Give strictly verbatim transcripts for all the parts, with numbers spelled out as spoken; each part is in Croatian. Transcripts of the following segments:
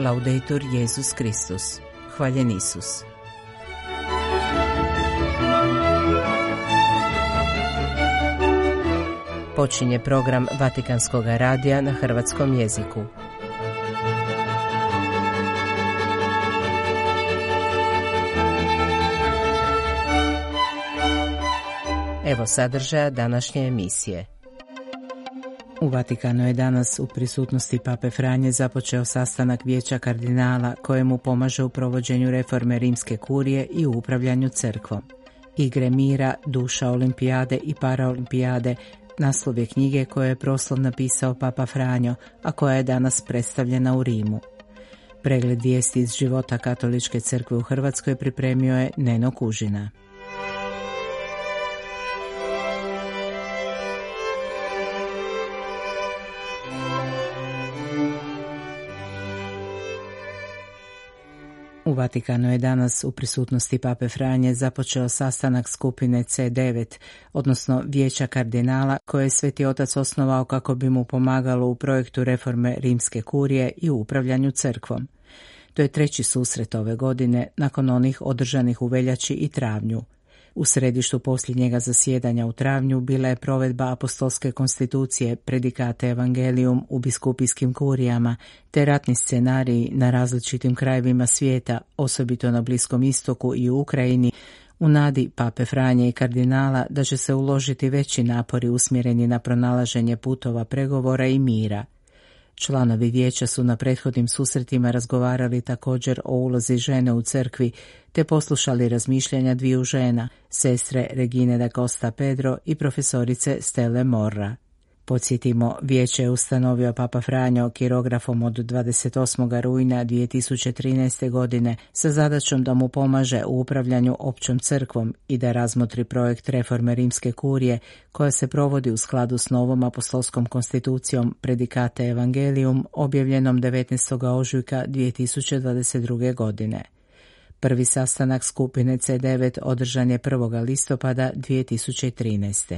Laudetur Jesus Kristus. Hvaljen Isus. Počinje program Vatikanskog radija na hrvatskom jeziku. Evo sadržaja današnje emisije. U Vatikanu je danas u prisutnosti Pape Franje započeo sastanak Vijeća kardinala kojemu pomaže u provođenju reforme rimske kurije i u upravljanju crkvom. Igre mira, duša olimpijade i paraolimpijade naslov je knjige koju je proslov napisao Papa Franjo, a koja je danas predstavljena u Rimu. Pregled vijesti iz života Katoličke crkve u Hrvatskoj pripremio je Neno Kužina. U Vatikanu je danas u prisutnosti Pape Franje započeo sastanak skupine C devet, odnosno Vijeća kardinala, koje je Sveti Otac osnovao kako bi mu pomagalo u projektu reforme rimske kurije i u upravljanju crkvom. To je treći susret ove godine, nakon onih održanih u veljači i travnju. U središtu posljednjega zasjedanja u travnju bila je provedba apostolske konstitucije Predikate Evangelium u biskupijskim kurijama, te ratni scenariji na različitim krajevima svijeta, osobito na Bliskom istoku i u Ukrajini, u nadi Pape Franje i kardinala da će se uložiti veći napori usmjereni na pronalaženje putova pregovora i mira. Članovi vijeća su na prethodnim susretima razgovarali također o ulozi žene u crkvi, te poslušali razmišljanja dviju žena, sestre Regine da Costa Pedro i profesorice Stelle Morra. Podsjetimo, vijeće je ustanovio Papa Franjo kirografom od dvadeset osmog rujna dvije tisuće trinaeste. godine sa zadaćom da mu pomaže u upravljanju općom crkvom i da razmotri projekt reforme rimske kurije koja se provodi u skladu s novom apostolskom konstitucijom Predikate Evangelium objavljenom devetnaestog ožujka dvije tisuće dvadeset druge. godine. Prvi sastanak skupine C devet održan je prvog listopada dvije tisuće trinaeste.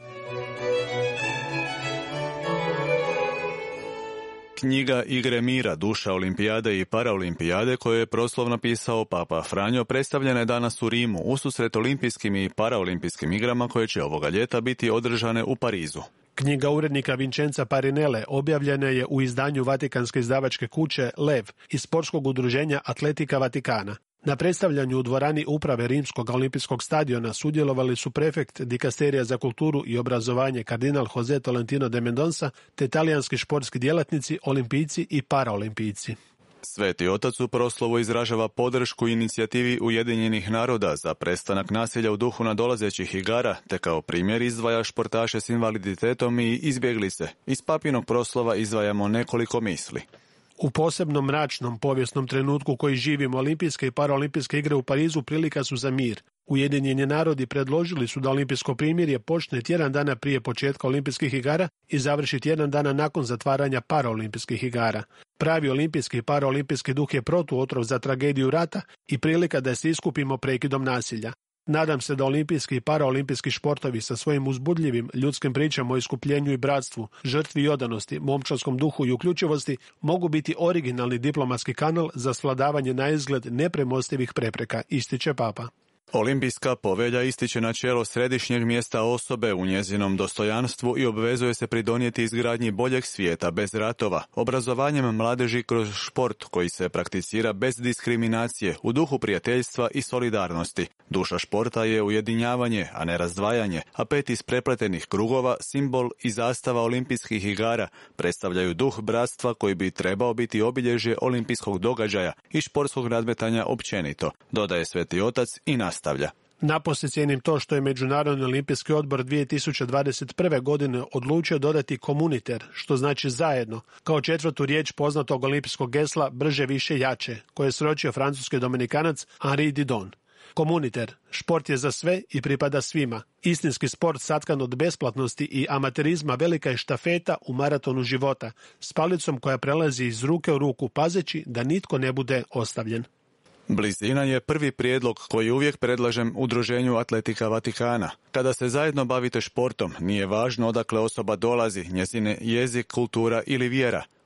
Knjiga Igre mira, duša olimpijade i paraolimpijade koju je proslov napisao Papa Franjo predstavljena je danas u Rimu ususret olimpijskim i paraolimpijskim igrama koje će ovoga ljeta biti održane u Parizu. Knjiga urednika Vincenza Parinele objavljena je u izdanju Vatikanske izdavačke kuće Lev iz sportskog udruženja Atletika Vatikana. Na predstavljanju u dvorani uprave Rimskog olimpijskog stadiona sudjelovali su prefekt Dikasterija za kulturu i obrazovanje kardinal Jose Tolentino de Mendonca te talijanski športski djelatnici, olimpijci i paraolimpijci. Sveti Otac u proslovu izražava podršku inicijativi Ujedinjenih naroda za prestanak nasilja u duhu nadolazećih igara, te kao primjer izdvaja športaše s invaliditetom i izbjeglice. Iz papinog proslova izdvajamo nekoliko misli. U posebnom mračnom povijesnom trenutku koji živimo, olimpijske i paraolimpijske igre u Parizu prilika su za mir. Ujedinjeni narodi predložili su da olimpijsko primirje počne tjedan dana prije početka olimpijskih igara i završi tjedan dana nakon zatvaranja paraolimpijskih igara. Pravi olimpijski i paraolimpijski duh je protuotrov za tragediju rata i prilika da se iskupimo prekidom nasilja. Nadam se da olimpijski i paraolimpijski športovi sa svojim uzbudljivim ljudskim pričama o iskupljenju i bratstvu, žrtvi i odanosti, momčarskom duhu i uključivosti mogu biti originalni diplomatski kanal za svladavanje na izgled nepremostivih prepreka, ističe Papa. Olimpijska povelja ističe načelo središnjeg mjesta osobe u njezinom dostojanstvu i obvezuje se pridonijeti izgradnji boljeg svijeta bez ratova, obrazovanjem mladeži kroz šport koji se prakticira bez diskriminacije, u duhu prijateljstva i solidarnosti. Duša športa je ujedinjavanje, a ne razdvajanje, a pet iz prepletenih krugova, simbol i zastava olimpijskih igara predstavljaju duh bratstva koji bi trebao biti obilježje olimpijskog događaja i športskog nadmetanja općenito, dodaje Sveti Otac i nastavlja. Napose cijenim to što je Međunarodni olimpijski odbor dvije tisuće dvadeset prve. godine odlučio dodati komuniter, što znači zajedno, kao četvrtu riječ poznatog olimpijskog gesla brže, više, jače, koje je sročio francuski dominikanac Henri Didon. Komuniter, šport je za sve i pripada svima. Istinski sport satkan od besplatnosti i amaterizma velika je štafeta u maratonu života, s palicom koja prelazi iz ruke u ruku pazeći da nitko ne bude ostavljen. Blizina je prvi prijedlog koji uvijek predlažem Udruženju Atletika Vatikana. Kada se zajedno bavite športom, nije važno odakle osoba dolazi, njezine jezik, kultura ili vjera.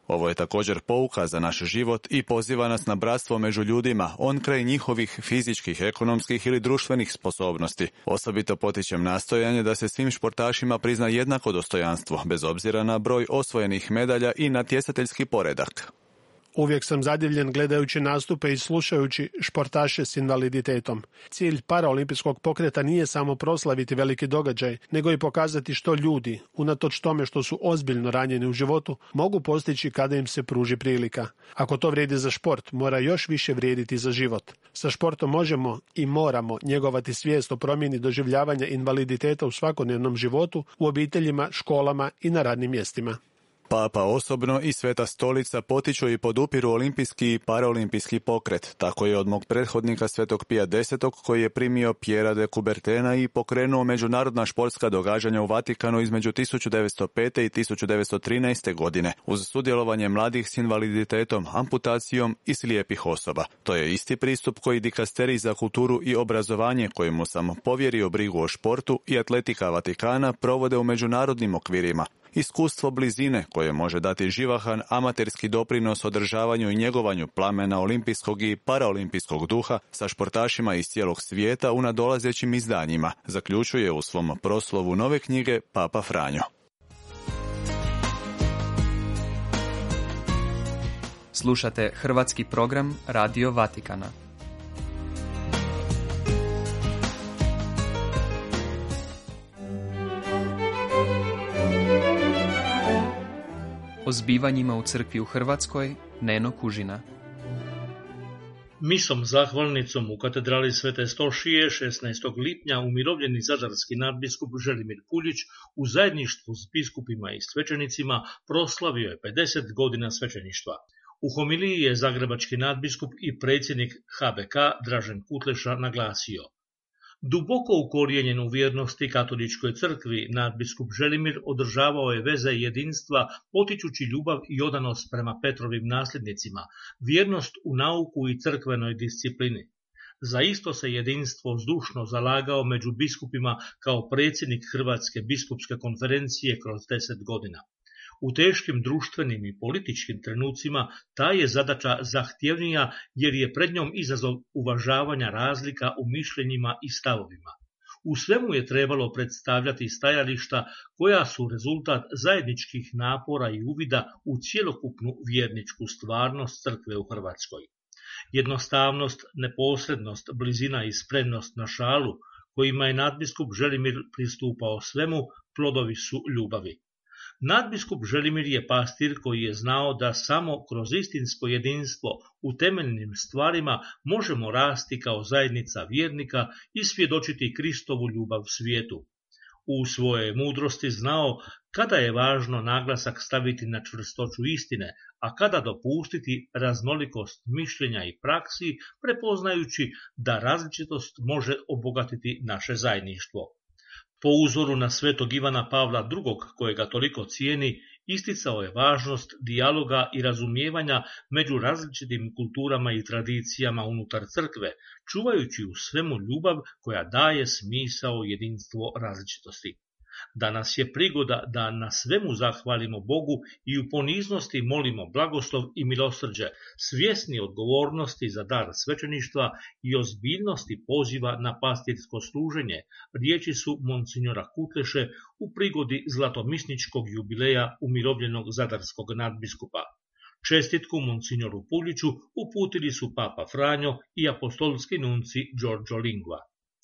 Ovo je također pouka za naš život i poziva nas na bratstvo među ljudima, on kraj njihovih fizičkih, ekonomskih ili društvenih sposobnosti. Osobito potičem nastojanje da se svim športašima prizna jednako dostojanstvo, bez obzira na broj osvojenih medalja i natjecateljski poredak. Uvijek sam zadivljen gledajući nastupe i slušajući športaše s invaliditetom. Cilj paraolimpijskog pokreta nije samo proslaviti veliki događaj, nego i pokazati što ljudi, unatoč tome što su ozbiljno ranjeni u životu, mogu postići kada im se pruži prilika. Ako to vrijedi za šport, mora još više vrijediti za život. Sa športom možemo i moramo njegovati svijest o promjeni doživljavanja invaliditeta u svakodnevnom životu, u obiteljima, školama i na radnim mjestima. Papa osobno i Sveta stolica potiču i podupiru olimpijski i paraolimpijski pokret. Tako je od mog prethodnika Svetog Pija desetog koji je primio Piera de Coubertina i pokrenuo međunarodna športska događanja u Vatikanu između tisuću devetsto pete i tisuću devetsto trinaeste. godine uz sudjelovanje mladih s invaliditetom, amputacijom i slijepih osoba. To je isti pristup koji dikasterij za kulturu i obrazovanje kojemu sam povjerio brigu o športu i atletika Vatikana provode u međunarodnim okvirima. Iskustvo blizine koje može dati živahan amaterski doprinos održavanju i njegovanju plamena olimpijskog i paraolimpijskog duha sa športašima iz cijelog svijeta u nadolazećim izdanjima, zaključuje u svom proslovu nove knjige Papa Franjo. Slušate hrvatski program Radio Vatikana. O zbivanjima u crkvi u Hrvatskoj, Neno Kužina. Misom zahvalnicom u katedrali Svete Stošije šesnaestog lipnja umirovljeni zadarski nadbiskup Želimir Puljić u zajedništvu s biskupima i svećenicima proslavio je pedeset godina svećeništva. U homiliji je zagrebački nadbiskup i predsjednik H B K Dražen Kutleša naglasio: duboko ukorijenjen u vjernosti katoličkoj crkvi, nadbiskup Želimir održavao je veze jedinstva, potičući ljubav i odanost prema Petrovim nasljednicima, vjernost u nauku i crkvenoj disciplini. Za isto se jedinstvo zdušno zalagao među biskupima kao predsjednik Hrvatske biskupske konferencije kroz deset godina. U teškim društvenim i političkim trenucima ta je zadaća zahtjevnija jer je pred njom izazov uvažavanja razlika u mišljenjima i stavovima. U svemu je trebalo predstavljati stajališta koja su rezultat zajedničkih napora i uvida u cjelokupnu vjerničku stvarnost crkve u Hrvatskoj. Jednostavnost, neposrednost, blizina i spremnost na šalu kojima je nadbiskup Želimir pristupao svemu, plodovi su ljubavi. Nadbiskup Želimir je pastir koji je znao da samo kroz istinsko jedinstvo u temeljnim stvarima možemo rasti kao zajednica vjernika i svjedočiti Kristovu ljubav svijetu. U svojoj mudrosti znao kada je važno naglasak staviti na čvrstoću istine, a kada dopustiti raznolikost mišljenja i praksi, prepoznajući da različitost može obogatiti naše zajedništvo. Po uzoru na svetog Ivana Pavla drugog, kojega toliko cijeni, isticao je važnost dijaloga i razumijevanja među različitim kulturama i tradicijama unutar crkve, čuvajući u svemu ljubav koja daje smisao jedinstvo različitosti. Danas je prigoda da na svemu zahvalimo Bogu i u poniznosti molimo blagoslov i milosrđe, svjesni odgovornosti za dar svećeništva i ozbiljnosti poziva na pastirsko služenje, riječi su monsinjora Kutleše u prigodi zlatomisničkog jubileja umirovljenog zadarskog nadbiskupa. Čestitku monsinjoru Puljiću uputili su Papa Franjo i apostolski nunci Giorgio Lingua.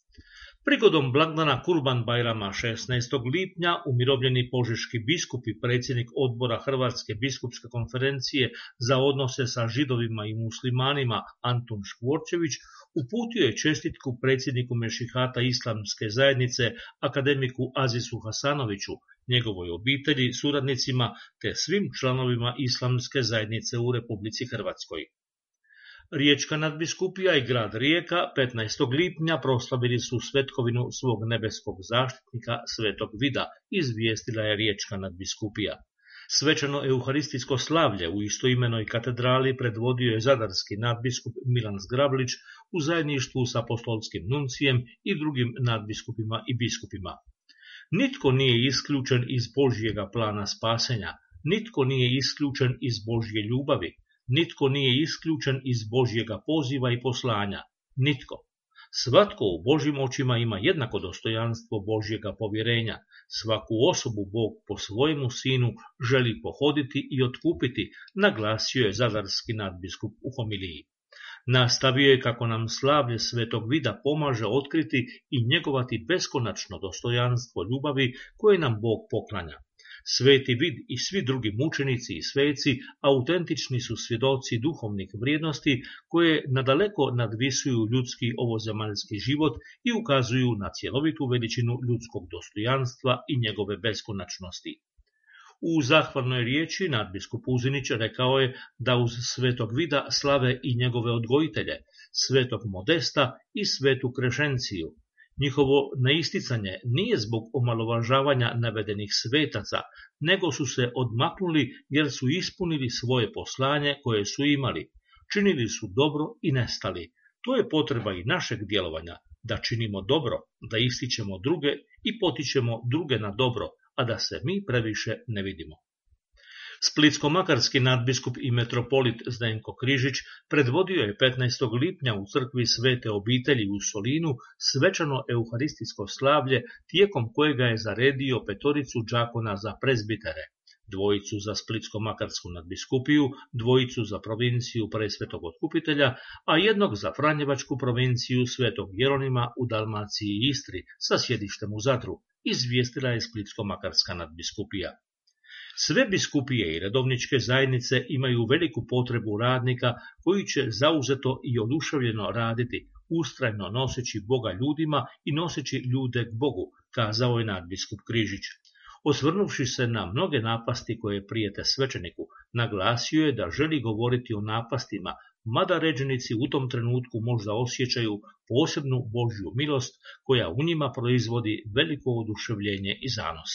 Prigodom blagdana Kurban Bajrama šesnaestog lipnja umirovljeni požeški biskup i predsjednik odbora Hrvatske biskupske konferencije za odnose sa židovima i muslimanima Antun Škvorčević uputio je čestitku predsjedniku Mešihata islamske zajednice akademiku Azizu Hasanoviću, njegovoj obitelji, suradnicima te svim članovima islamske zajednice u Republici Hrvatskoj. Riječka nadbiskupija i grad Rijeka petnaestog lipnja proslavili su svetkovinu svog nebeskog zaštitnika svetog Vida, izvijestila je Riječka nadbiskupija. Svečano euharistijsko slavlje u istoimenoj katedrali predvodio je zadarski nadbiskup Milan Zgrablić u zajedništvu s apostolskim nuncijem i drugim nadbiskupima i biskupima. Nitko nije isključen iz Božjega plana spasenja. Nitko nije isključen iz Božje ljubavi, nitko nije isključen iz Božjega poziva i poslanja, nitko. Svatko u Božjim očima ima jednako dostojanstvo Božjega povjerenja. Svaku osobu Bog po svojemu sinu želi pohoditi i otkupiti, naglasio je zadarski nadbiskup u homiliji. Nastavio je kako nam slavlje svetog vida pomaže otkriti i njegovati beskonačno dostojanstvo ljubavi koje nam Bog poklanja. Sveti vid i svi drugi mučenici i sveci autentični su svjedoci duhovnih vrijednosti koje nadaleko nadvisuju ljudski ovozemaljski život i ukazuju na cjelovitu veličinu ljudskog dostojanstva i njegove beskonačnosti. U zahvalnoj riječi nadbiskup Uzinić rekao je da uz svetog vida slave i njegove odgojitelje, svetog Modesta i svetu Krešenciju. Njihovo neisticanje nije zbog omalovažavanja navedenih svetaca, nego su se odmaknuli jer su ispunili svoje poslanje koje su imali. Činili su dobro i nestali. To je potreba i našeg djelovanja, da činimo dobro, da ističemo druge i potičemo druge na dobro, a da se mi previše ne vidimo. Splitsko-makarski nadbiskup i metropolit Zdenko Križić predvodio je petnaestog lipnja u crkvi Svete obitelji u Solinu svečano euharistijsko slavlje tijekom kojega je zaredio petoricu đakona za prezbitere, dvojicu za Splitsko-makarsku nadbiskupiju, dvojicu za provinciju Presvetog otkupitelja, a jednog za Franjevačku provinciju Svetog Jeronima u Dalmaciji i Istri sa sjedištem u Zadru, izvijestila je Splitsko-makarska nadbiskupija. Sve biskupije i redovničke zajednice imaju veliku potrebu radnika koji će zauzeto i oduševljeno raditi, ustrajno noseći Boga ljudima i noseći ljude k Bogu, kazao je nadbiskup Križić. Osvrnuvši se na mnoge napasti koje prijete svećeniku, naglasio je da želi govoriti o napastima, mada ređenici u tom trenutku možda osjećaju posebnu Božju milost koja u njima proizvodi veliko oduševljenje i zanos.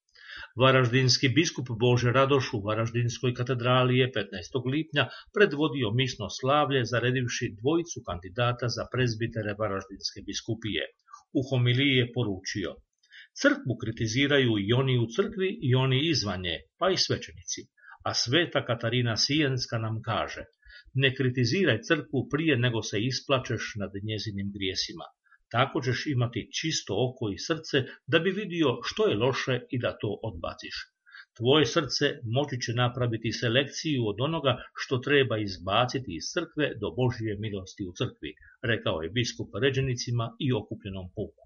Varaždinski biskup Bože Radoš u Varaždinskoj katedrali je petnaestog lipnja predvodio misno slavlje zaredivši dvojicu kandidata za prezbitere Varaždinske biskupije. U homiliji je poručio: crkvu kritiziraju i oni u crkvi i oni izvan nje, pa i svećenici, a sveta Katarina Sijenska nam kaže: ne kritiziraj crkvu prije nego se isplačeš nad njezinim grijesima. Tako ćeš imati čisto oko i srce da bi vidio što je loše i da to odbaciš. Tvoje srce moći će napraviti selekciju od onoga što treba izbaciti iz crkve do Božje milosti u crkvi, rekao je biskup ređenicima i okupljenom puku.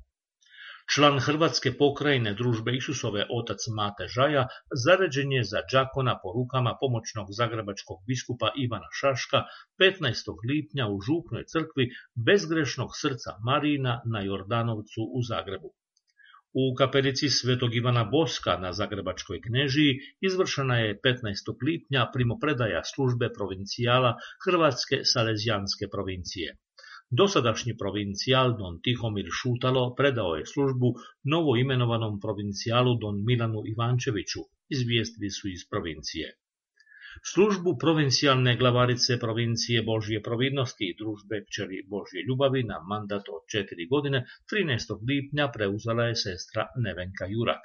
Član Hrvatske pokrajine Družbe Isusove otac Mate Žaja zaređen je za đakona po rukama pomoćnog zagrebačkog biskupa Ivana Šaška petnaestog lipnja u župnoj crkvi Bezgrešnog srca Marina na Jordanovcu u Zagrebu. U kapelici Svetog Ivana Boska na Zagrebačkoj Knežiji izvršena je petnaestog lipnja primopredaja službe provincijala Hrvatske Salezijanske provincije. Dosadašnji provincijal don Tihomir Šutalo predao je službu novo imenovanom provincijalu don Milanu Ivančeviću, izvijestili su iz provincije. Službu provincijalne glavarice provincije Božje providnosti i družbe kćeri Božje ljubavi na mandat od četiri godine trinaestog lipnja preuzela je sestra Nevenka Jurak.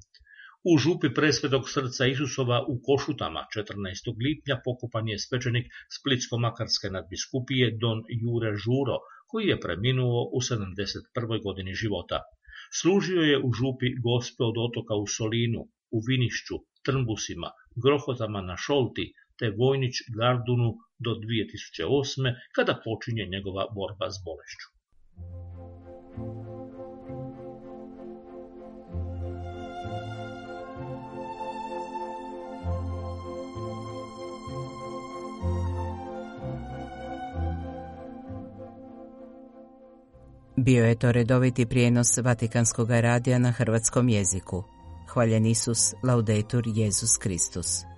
U župi Presvetog srca Isusova u Košutama četrnaestog lipnja pokopan je svećenik Splitsko-makarske nadbiskupije don Jure Žuro, koji je preminuo u sedamdeset prvoj godini života. Služio je u župi Gospe od otoka u Solinu, u Vinišću, Trnbusima, Grohotama na Šolti te Vojnić Gardunu do dvije tisuće osme. kada počinje njegova borba s bolešću. Bio je to redoviti prijenos Vatikanskog radija na hrvatskom jeziku. Hvaljen Isus, laudetur Jesus Kristus.